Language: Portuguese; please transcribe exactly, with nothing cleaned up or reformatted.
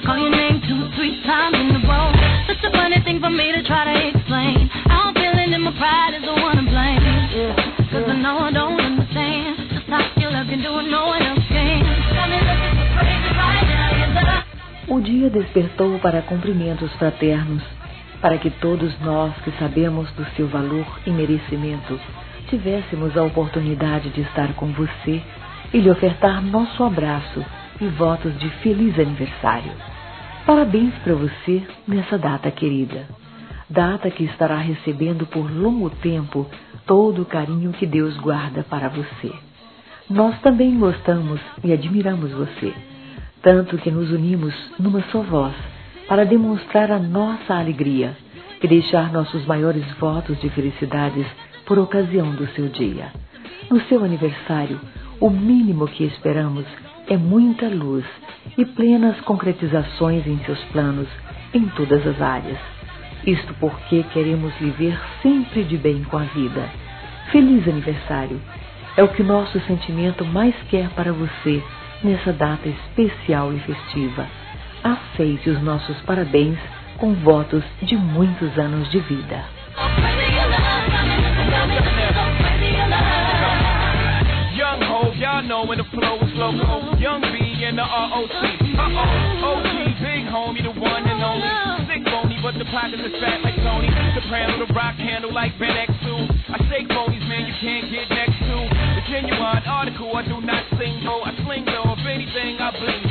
Call your name two, three times in a row. Such a funny thing for me to try to explain. I'm feeling that my pride is the one to blame. Yeah, cause I know I don't understand just how you love can do it, no one else can. Got me looking so crazy right now, your love. O dia despertou para cumprimentos fraternos, para que todos nós que sabemos do seu valor e merecimento tivéssemos a oportunidade de estar com você e lhe ofertar nosso abraço e votos de feliz aniversário. Parabéns para você nessa data querida, data que estará recebendo por longo tempo todo o carinho que Deus guarda para você. Nós também gostamos e admiramos você, tanto que nos unimos numa só voz para demonstrar a nossa alegria e deixar nossos maiores votos de felicidades por ocasião do seu dia. No seu aniversário, o mínimo que esperamos é muita luz e plenas concretizações em seus planos em todas as áreas. Isto porque queremos lhe ver sempre de bem com a vida. Feliz aniversário! É o que nosso sentimento mais quer para você nessa data especial e festiva. Aceite os nossos parabéns com votos de muitos anos de vida. Young ho, y'all know when the flow is loco. Young B and the R O C. Uh-oh, O G, big homie, the one and only. Sick bony, but the pockets is fat like Tony. Soprano, the rock handle like Ben X two. I say phonies, man, you can't get next to. The genuine article, I do not sing, though. I sling, though, if anything, I bling.